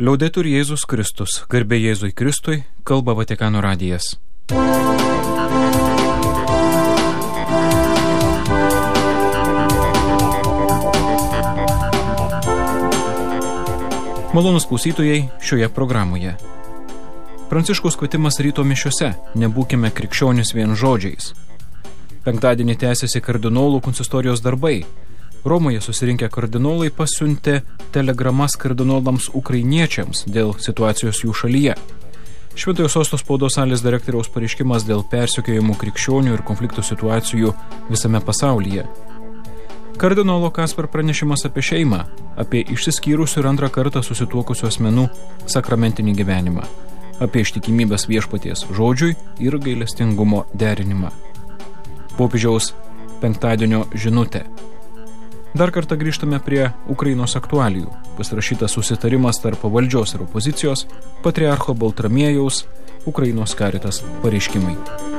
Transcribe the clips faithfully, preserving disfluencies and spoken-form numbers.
Liaudetur Jėzus Kristus, garbė Jėzui Kristui, kalba Vatikano radijas. Malonūs klausytojai šioje programoje. Pranciškaus kvietimas ryto mišiose, nebūkime krikščionys vien žodžiais. Penktadienį tęsiasi kardinolų konsistorijos darbai. Romoje susirinkę kardinolai pasiuntė telegramas kardinolams ukrainiečiams dėl situacijos jų šalyje. Šventojo sosto spaudos salės direktoriaus pareiškimas dėl persekiojimų krikščionių ir konfliktų situacijų visame pasaulyje. Kardinolo Kasper pranešimas apie šeimą, apie išsiskyrusių ir antrą kartą susituokusių asmenų sakramentinį gyvenimą, apie ištikimybės viešpaties žodžiui ir gailestingumo derinimą. Popiežiaus penktadienio žinutė. Dar kartą grįžtame prie Ukrainos aktualijų. Pasirašytas susitarimas tarp valdžios ir opozicijos, patriarcho Baltramiejaus, Ukrainos Caritas pareiškimai.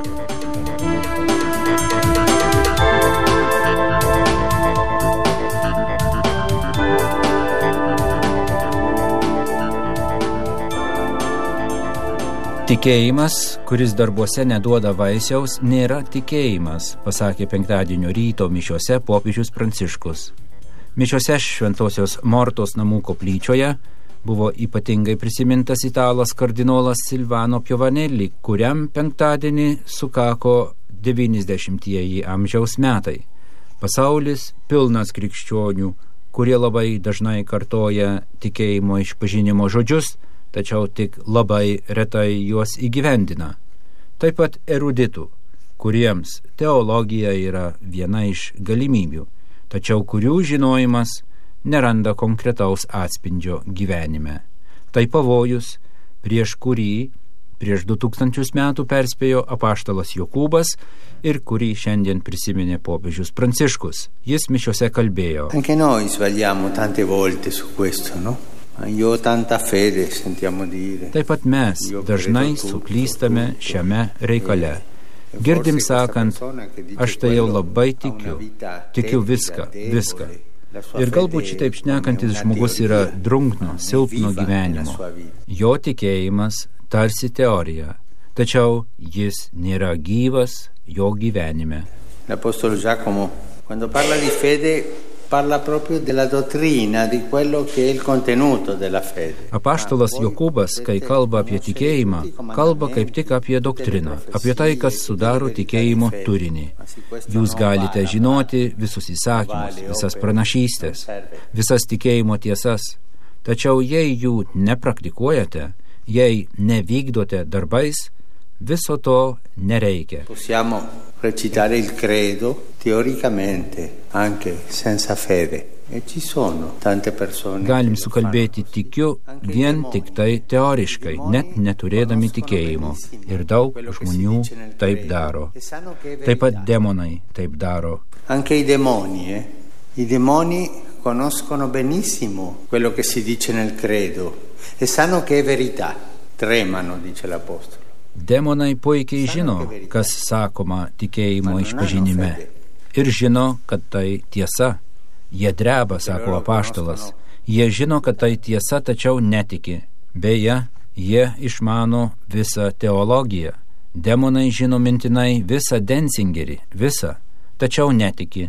Tikėjimas, kuris darbuose neduoda vaisiaus, nėra tikėjimas, pasakė penktadienio ryto mišiose popiežius Pranciškus. Mišiose Šventosios Mortos namų koplyčioje buvo ypatingai prisimintas italas kardinolas Silvano Piovanelli, kuriam penktadienį sukako devyniasdešimtieji amžiaus metai. Pasaulis pilnas krikščionių, kurie labai dažnai kartoja tikėjimo išpažinimo žodžius, tačiau tik labai retai juos įgyvendina. Taip pat eruditų, kuriems teologija yra viena iš galimybių, tačiau kurių žinojimas neranda konkretaus atspindžio gyvenime. Tai pavojus, prieš kurį prieš du tūkstančius metų perspėjo apaštalas Jokūbas ir kurį šiandien prisiminė popiežius Pranciškus. Jis mišiose kalbėjo. Anche noi sbagliamo tante volte su questo, no? Io tanta fede, sentiamo dire. Taip pat mes dažnai suklystame šiame reikale. Girdim sakant, aš tai jau labai tikiu, tikiu viską, viską. Ir galbūt šitaip šnekantis žmogus yra drungno, silpno gyvenimo. Jo tikėjimas tarsi teorija, tačiau jis nėra gyvas jo gyvenime. L'apostolo Giacomo, quando parla di fede, parla proprio della dottrina, di quello che è il contenuto della fede. Apaštalas Jokūbas, kai kalba apie tikėjimą, kalba kaip tik apie doktriną, apie tai, kas sudaro tikėjimo turinį. Jūs galite žinoti visus įsakymus, visas pranašystės, visas tikėjimo tiesas, tačiau jei jų nepraktikuojate, jei nevykdote darbais, viso to nereikia. Possiamo recitare il credo teoricamente, anche senza fede. E ci sono tante persone. Galim sukalbėti tikiu vien tik tai teoriškai, net neturėdami tikėjimo. Ir daug žmonių taip daro. Taip pat demonai taip daro. Anche i demoni, eh? I demoni conoscono benissimo quello che si dice nel credo e sanno che è verità. Tremano, dice l'apostolo. Demonai puikiai žino, kas sakoma tikėjimo išpažinime. Ir žino, kad tai tiesa. Jie dreba, sako apaštalas. Jie žino, kad tai tiesa, tačiau netiki. Beje, jie išmano visą teologiją. Demonai žino mintinai visą Denzingerį, visą, tačiau netiki.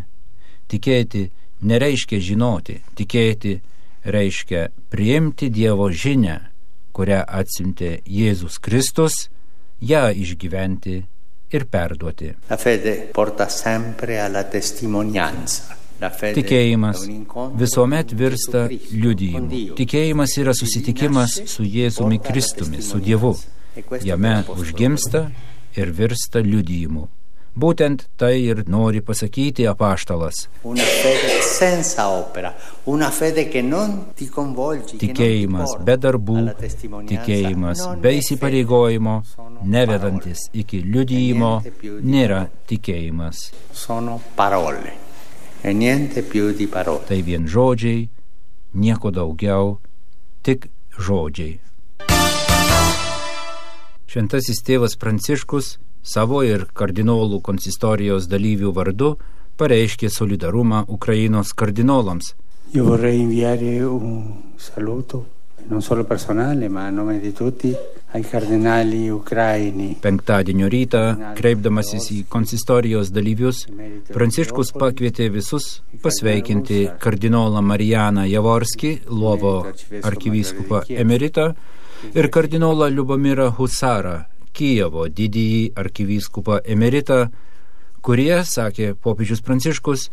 Tikėti nereiškia žinoti. Tikėti reiškia priimti Dievo žinią, kurią atsiuntė Jėzus Kristus, ją išgyventi ir perduoti. La fede porta sempre alla testimonianza. Tikėjimas visuomet virsta liudijimu. Tikėjimas yra susitikimas su Jėzumi Kristumi, su Dievu. Jame užgimsta ir virsta liudijimu. Būtent tai ir nori pasakyti apaštalas. Una fede senza opera, una fede che non ti coinvolge, tikėjimas be darbų, tikėjimas be įsipareigojimo, nevedantis iki liudijimo, nėra tikėjimas. Sono parole. E niente più di parole. Tai vien žodžiai, nieko daugiau, tik žodžiai. Šventasis tėvas Pranciškus savo ir kardinolų konsistorijos dalyvių vardu pareiškė solidarumą Ukrainos kardinolams. Io vorrei inviare un saluto non solo personale, ma a nome di tutti, ai kardinali ucraini. Penktadienio rytą, kreipdamasis į konsistorijos dalyvius, Pranciškus pakvietė visus pasveikinti kardinolą Marijaną Javorskį, Lvovo arkivyskupą emeritą, ir kardinolą Liubomirą Husarą, Kijevo didįjį arkivyskupą emeritą, kurie, sakė popiežius Pranciškus,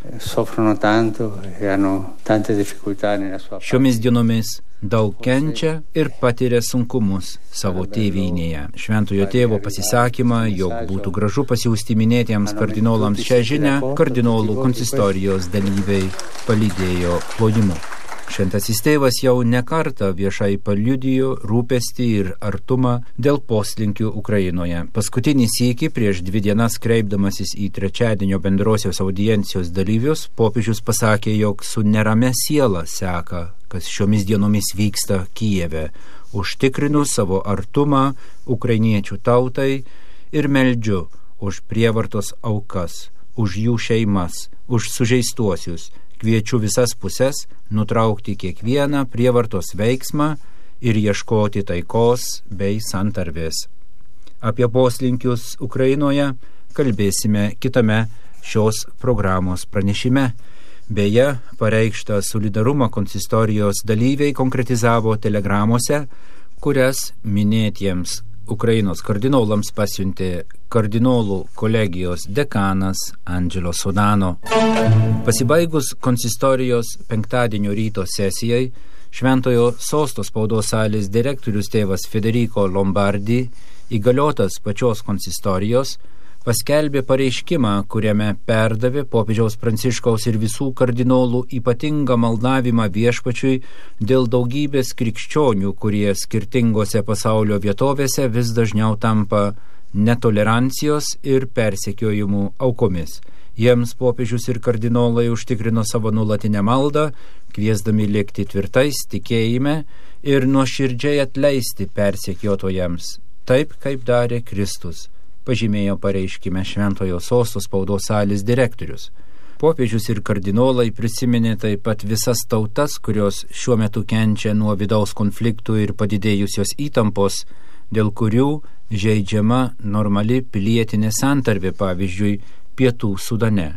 šiomis dienomis daug kenčia ir patiria sunkumus savo tėvynėje. Šventojo tėvo pasisakymą, jog būtų gražu pasiųsti minėtiems kardinolams šią žinią, kardinolų konsistorijos dalyviai palydėjo plojimu. Šventasis tėvas jau nekartą viešai paliudijo rūpestį ir artumą dėl poslinkių Ukrainoje. Paskutinį sykį prieš dvi dienas kreipdamasis į trečiadienio bendrosios audiencijos dalyvius, popiežius pasakė, jog su nerame siela seka, kas šiomis dienomis vyksta Kijeve, užtikrinu savo artumą ukrainiečių tautai ir meldžiu už prievartos aukas, už jų šeimas, už sužeistuosius. Kviečiu visas puses nutraukti kiekvieną prievartos veiksmą ir ieškoti taikos bei santarvės. Apie poslinkius Ukrainoje kalbėsime kitame šios programos pranešime. Beje, pareikštą solidarumą konsistorijos dalyviai konkretizavo telegramose, kurias minėtiems Ukrainos kardinolams pasiuntė kardinolų kolegijos dekanas Angelo Sodano. Pasibaigus konsistorijos penktadienio ryto sesijai, Šventojo sosto spaudos salės direktorius tėvas Federico Lombardi, įgaliotas pačios konsistorijos, paskelbė pareiškimą, kuriame perdavė popiežiaus Pranciškaus ir visų kardinolų ypatingą maldavimą viešpačiui dėl daugybės krikščionių, kurie skirtingose pasaulio vietovėse vis dažniau tampa netolerancijos ir persekiojimų aukomis. Jiems popiežius ir kardinolai užtikrino savo nuolatinę maldą, kviesdami likti tvirtais tikėjime ir nuoširdžiai atleisti persekiotojams, taip kaip darė Kristus, pažymėjo pareiškime Šventojo sosto spaudos salės direktorius. Popiežius ir kardinolai prisiminė taip pat visas tautas, kurios šiuo metu kenčia nuo vidaus konfliktų ir padidėjusios įtampos, dėl kurių žeidžiama normali pilietinė santarvė, pavyzdžiui, Pietų Sudane.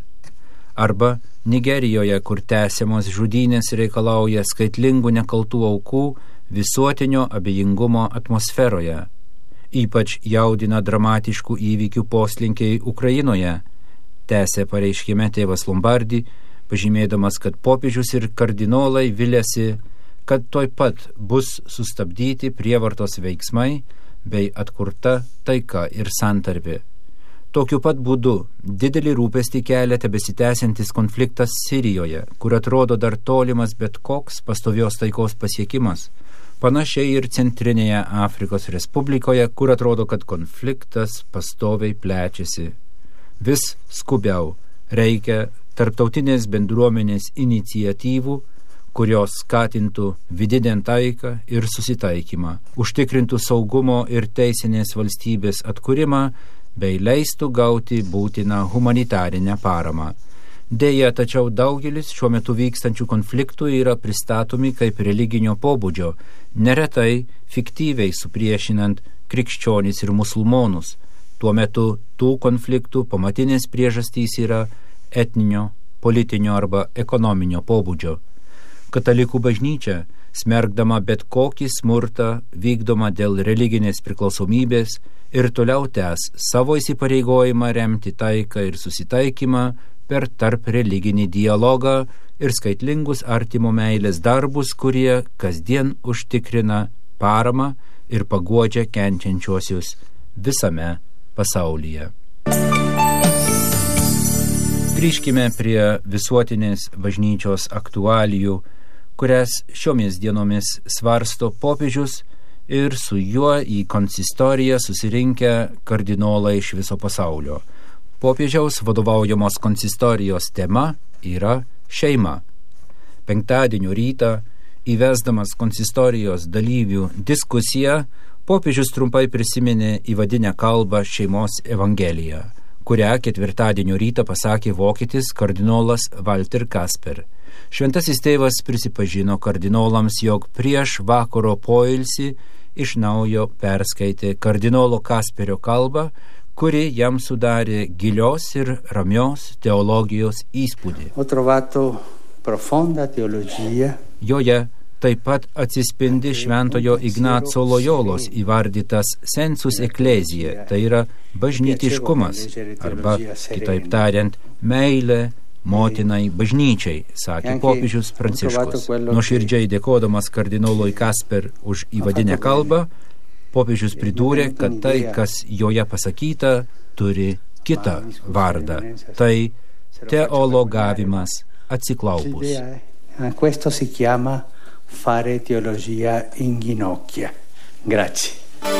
Arba Nigerijoje, kur tęsiamos žudynės reikalauja skaitlingų nekaltų aukų visuotinio abejingumo atmosferoje. Ypač jaudina dramatiškų įvykių poslinkiai Ukrainoje, tęsė pareiškime tėvas Lombardi, pažymėdamas, kad popiežius ir kardinolai viliasi, kad tuoj pat bus sustabdyti prievartos veiksmai bei atkurta taika ir santarvė. Tokiu pat būdu didelį rūpestį kelia tebesitęsiantis konfliktas Sirijoje, kur atrodo dar tolimas bet koks pastovios taikos pasiekimas. Panašiai ir Centrinėje Afrikos Respublikoje, kur atrodo, kad konfliktas pastoviai plečiasi. Vis skubiau reikia tarptautinės bendruomenės iniciatyvų, kurios skatintų vidinę taiką ir susitaikymą, užtikrintų saugumo ir teisinės valstybės atkūrimą bei leistų gauti būtiną humanitarinę paramą. Deja, tačiau daugelis šiuo metu vykstančių konfliktų yra pristatomi kaip religinio pobūdžio, neretai fiktyviai supriešinant krikščionis ir musulmonus. Tuo metu tų konfliktų pamatinės priežastys yra etninio, politinio arba ekonominio pobūdžio. Katalikų bažnyčia, smerkdama bet kokį smurtą vykdomą dėl religinės priklausomybės ir toliau tęs savo įsipareigojimą remti taiką ir susitaikymą per tarp religinį dialogą ir skaitlingus artimo meilės darbus, kurie kasdien užtikrina paramą ir paguodžia kenčiančiuosius visame pasaulyje. Grįžkime prie visuotinės bažnyčios aktualijų, kurias šiomis dienomis svarsto popiežius ir su juo į konsistoriją susirinkę kardinolai iš viso pasaulio. Popiežiaus vadovaujamos konsistorijos tema yra šeima. Penktadienio rytą, įvesdamas konsistorijos dalyvių diskusiją, popiežius trumpai prisiminė įvadinę kalbą šeimos evangeliją, kurią ketvirtadienio rytą pasakė vokietis kardinolas Walter Kasper. Šventasis tėvas prisipažino kardinolams, jog prieš vakaro poilsį iš naujo perskaitė kardinolo Kasperio kalbą, kuri jam sudarė gilios ir ramios teologijos įspūdį. Ho trovato profonda teologia. Joje taip pat atsispindi šventojo Ignaco Lojolos įvardytas sensus ecclesiae, tai yra bažnytiškumas, arba, kitaip tariant, meilė motinai bažnyčiai, sakė popiežius Pranciškus. Nuoširdžiai dėkodamas kardinolui Kasper už įvadinę kalbą, popiežius pridūrė, kad tai, kas joje pasakyta, turi kitą vardą. Tai teologavimas atsiklaupus. Questo si chiama fare teologia in ginocchia. Grazie.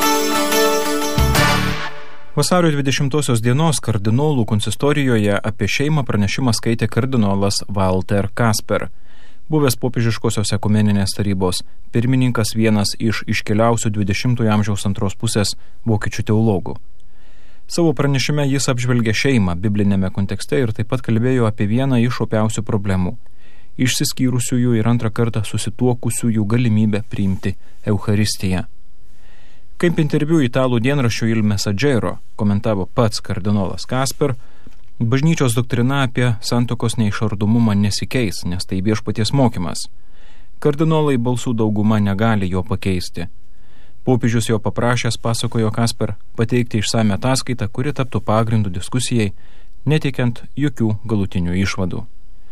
Vasario dvidešimtosios dienos kardinolų konsistorijoje apie šeimą pranešimą skaitė kardinolas Walter Kasper, buvęs popiežiškosios ekumeninės tarybos pirmininkas, vienas iš iškiliausių dvidešimtojo amžiaus antros pusės vokiečių teologų. Savo pranešime jis apžvelgė šeimą biblinėme kontekste ir taip pat kalbėjo apie vieną iš opiausių problemų – išsiskyrusiųjų ir antrą kartą susituokusiųjų galimybę priimti Eucharistiją. Kaip interviu italų dienraščio Il Messaggero komentavo pats kardinolas Kasper, bažnyčios doktrina apie santuokos neišardomumą nesikeis, nes tai viešpaties mokymas. Kardinolai balsų dauguma negali jo pakeisti. Popiežius jo paprašęs, pasakojo Kasper, pateikti išsame ataskaitą, kuri taptų pagrindu diskusijai, neteikiant jokių galutinių išvadų.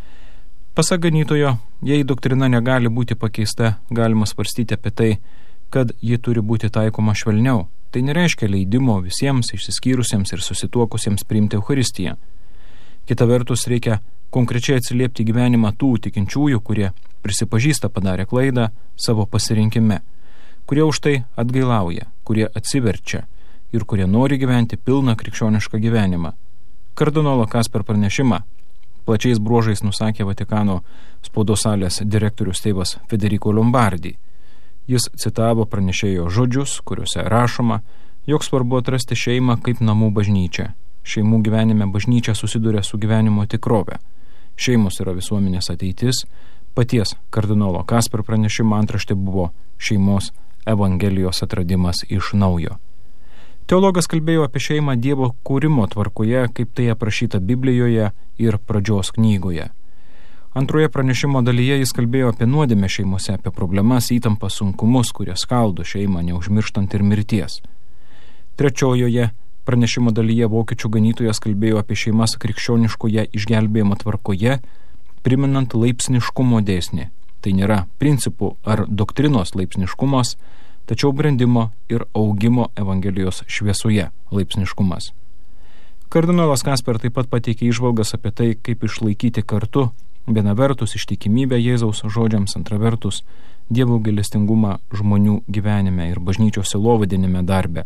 Pasak ganytojo, jei doktrina negali būti pakeista, galima svarstyti apie tai, kad ji turi būti taikoma švelniau. Tai nereiškia leidimo visiems išsiskyrusiems ir susituokusiems priimti Eucharistiją. Kita vertus, reikia konkrečiai atsiliepti gyvenimą tų tikinčiųjų, kurie prisipažįsta padarę klaidą savo pasirinkime, kurie už tai atgailauja, kurie atsiverčia ir kurie nori gyventi pilną krikščionišką gyvenimą. Kardinolo Kasper pranešimą plačiais bruožais nusakė Vatikano spaudos salės direktorius tėvas Federico Lombardi. Jis citavo pranešėjo žodžius, kuriuose rašoma, jog svarbu atrasti šeimą kaip namų bažnyčią. Šeimų gyvenime bažnyčia susiduria su gyvenimo tikrove. Šeimos yra visuomenės ateitis. Paties kardinolo Kasper pranešimo antraštė buvo šeimos evangelijos atradimas iš naujo. Teologas kalbėjo apie šeimą Dievo kūrimo tvarkoje, kaip tai aprašyta Biblijoje ir pradžios knygoje. Antroje pranešimo dalyje jis kalbėjo apie nuodėmę šeimose, apie problemas, įtampą, sunkumus, kurie skaldo šeimą, neužmirštant ir mirties. Trečiojoje pranešimo dalyje vokiečių ganytojas kalbėjo apie šeimas krikščioniškoje išgelbėjimo tvarkoje, priminant laipsniškumo dėsnį. Tai nėra principų ar doktrinos laipsniškumas, tačiau brendimo ir augimo Evangelijos šviesoje laipsniškumas. Kardinolas Kasper taip pat pateikė įžvalgas apie tai, kaip išlaikyti kartu viena vertus ištikimybę Jėzaus žodžiams, antra vertus Dievo gailestingumą žmonių gyvenime ir bažnyčios sielovadinime darbe.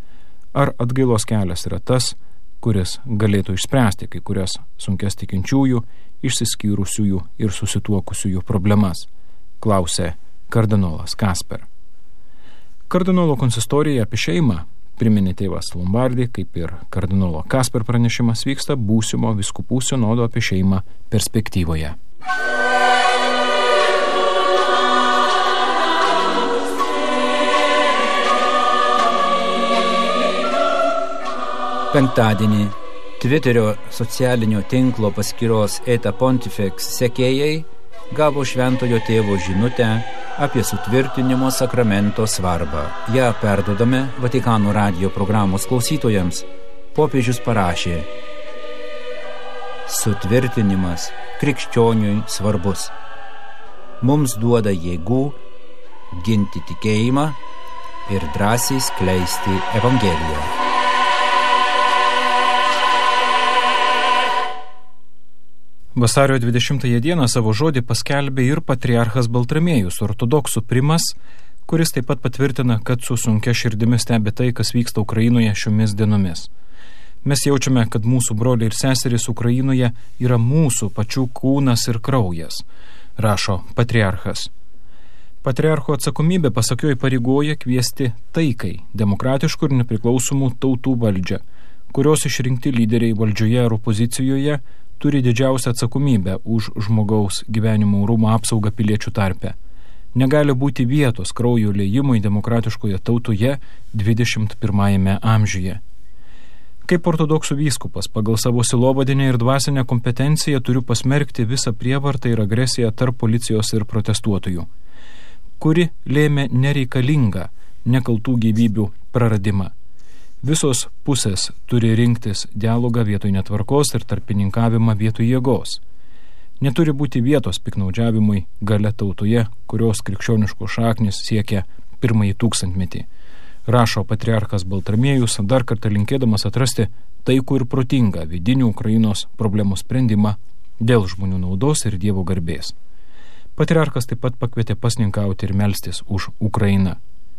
Ar atgailos kelias yra tas, kuris galėtų išspręsti kai kurias sunkias tikinčiųjų, išsiskyrusiųjų ir susituokusiųjų problemas, klausė kardinolas Kasper. Kardinolo konsistorija apie šeimą, priminė tėvas Lombardi, kaip ir kardinolo Kasper pranešimas, vyksta būsimo vyskupų sinodo apie šeimą perspektyvoje. Penktadienį Twitterio socialinio tinklo paskyros Eta Pontifex sekėjai gavo šventojo tėvo žinutę apie sutvirtinimo sakramento svarbą. Ja perduodame Vatikano radijo programos klausytojams. Popiežius parašė: sutvirtinimas krikščioniui svarbus. Mums duoda jėgų ginti tikėjimą ir drąsiai skleisti Evangeliją. Vasario dvidešimtąją dieną savo žodį paskelbė ir patriarchas Baltramiejus, ortodoksų primas, kuris taip pat patvirtina, kad su sunkia širdimi stebi tai, kas vyksta Ukrainoje šiomis dienomis. Mes jaučiame, kad mūsų broliai ir seserys Ukrainoje yra mūsų pačių kūnas ir kraujas, rašo patriarchas. Patriarcho atsakomybė, pasak jo, įpareigoja kviesti taikai, demokratiškų ir nepriklausomų tautų valdžią, kurios išrinkti lyderiai valdžioje ar opozicijoje turi didžiausią atsakomybę už žmogaus gyvenimo orumo apsaugą piliečių tarpe. Negali būti vietos kraujo liejimui demokratiškoje tautoje dvidešimt pirmajame amžiuje. Kaip ortodoksų vyskupas pagal savo sielovadinę ir dvasinę kompetenciją turiu pasmerkti visą prievartą ir agresiją tarp policijos ir protestuotojų, kuri lėmė nereikalingą, nekaltų gyvybių praradimą. Visos pusės turi rinktis dialogą vietoj netvarkos ir tarpininkavimą vietoj jėgos. Neturi būti vietos piknaudžiavimui galia tautoje, kurios krikščioniškos šaknis siekia pirmąjį tūkstantmetį. Rašo patriarchas Baltramiejus, dar kartą linkėdamas atrasti taikų ir protingą vidinių Ukrainos problemų sprendimą dėl žmonių naudos ir Dievo garbės. Patriarchas taip pat pakvietė pasninkauti ir melstis už Ukrainą.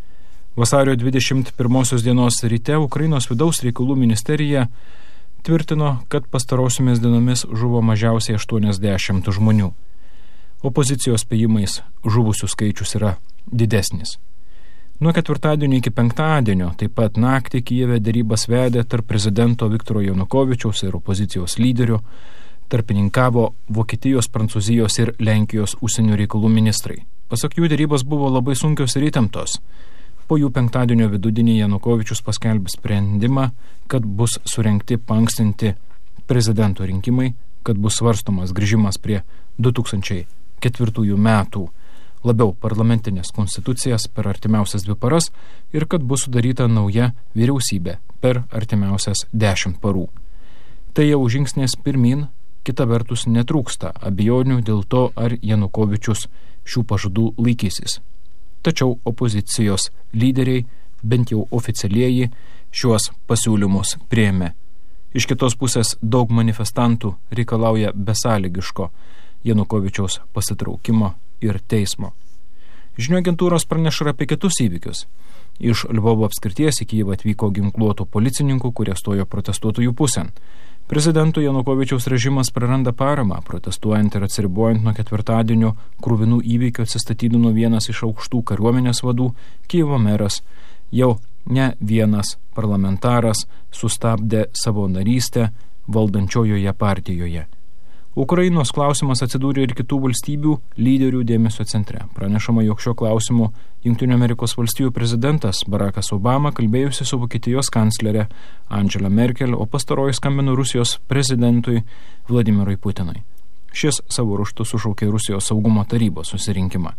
Vasario dvidešimt pirmosios dienos ryte Ukrainos vidaus reikalų ministerija tvirtino, kad pastarosiomis dienomis žuvo mažiausiai aštuoniasdešimt žmonių. Opozicijos spėjimais žuvusių skaičius yra didesnis. Nuo ketvirtadienio iki penktadienio, taip pat naktį Kijeve derybas vedė tarp prezidento Viktoro Janukovičiaus ir opozicijos lyderių, tarpininkavo Vokietijos, Prancūzijos ir Lenkijos užsienio reikalų ministrai. Pasak jų, derybos buvo labai sunkios ir įtemptos. Po jų penktadienio vidudienį Janukovičius paskelbė sprendimą, kad bus surengti paankstinti prezidento rinkimai, kad bus svarstomas grįžimas prie du tūkstančiai ketvirtųjų metų labiau parlamentinės konstitucijas per artimiausias dvi paras ir kad bus sudaryta nauja vyriausybė per artimiausias dešimt parų. Tai jau žingsnis pirmin, kita vertus netrūksta abejonių dėl to, ar Janukovičius šių pažadų laikysis. Tačiau opozicijos lyderiai, bent jau oficialieji, šiuos pasiūlymus priėmė. Iš kitos pusės daug manifestantų reikalauja besąlygiško Janukovičiaus pasitraukimo ir teismo. Žinių agentūros praneša apie kitus įvykius. Iš Lvovo apskrities į Kijevą atvyko ginkluotų policininkų, kurie stojo protestuotojų pusėn. Prezidento Janukovičiaus režimas praranda paramą, protestuojant ir atsiribojant nuo ketvirtadienio krūvinų įvykių atsistatydino vienas iš aukštų kariuomenės vadų, Kijevo meras, jau ne vienas parlamentaras sustabdė savo narystę valdančiojoje partijoje. Ukrainos klausimas atsidūrė ir kitų valstybių lyderių dėmesio centre. Pranešama, jog šio klausimu Jungtinių Amerikos valstijų prezidentas Barackas Obama kalbėjusi su Vokietijos kanclerė Angela Merkel, o pastaroji skambino Rusijos prezidentui Vladimirui Putinui. Šis savo ruožtu sušaukė Rusijos saugumo tarybos susirinkimą.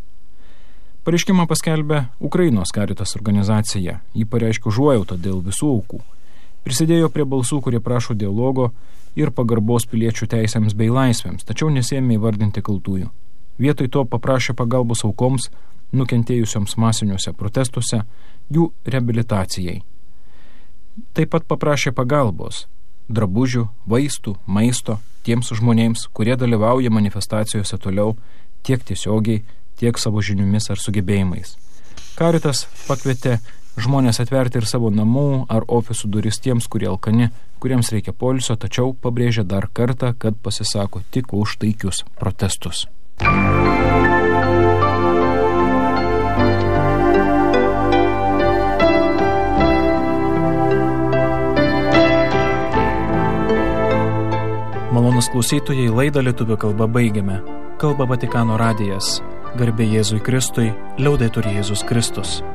Pareiškimą paskelbė Ukrainos Caritas organizacija. Ji pareiškė užuojautą dėl visų aukų. Prisidėjo prie balsų, kurie prašo dialogo ir pagarbos piliečių teisėms bei laisvėms, tačiau nesėmė įvardinti kaltųjų. Vietoj to paprašė pagalbos aukoms, nukentėjusioms masiniuose protestuose, jų reabilitacijai. Taip pat paprašė pagalbos, drabužių, vaistų, maisto tiems žmonėms, kurie dalyvauja manifestacijose toliau tiek tiesiogiai, tiek savo žiniomis ar sugebėjimais. Caritas pakvietė žmonės atverti ir savo namų ar ofisų duris tiems, kurie alkani, kuriems reikia poilsio, tačiau pabrėžia dar kartą, kad pasisako tik už taikius protestus. Malonus klausytojai, laidą lietuvių kalba baigiame. Kalba Vatikano radijas. Garbė Jėzui Kristui, liaudetur Jėzus Kristus.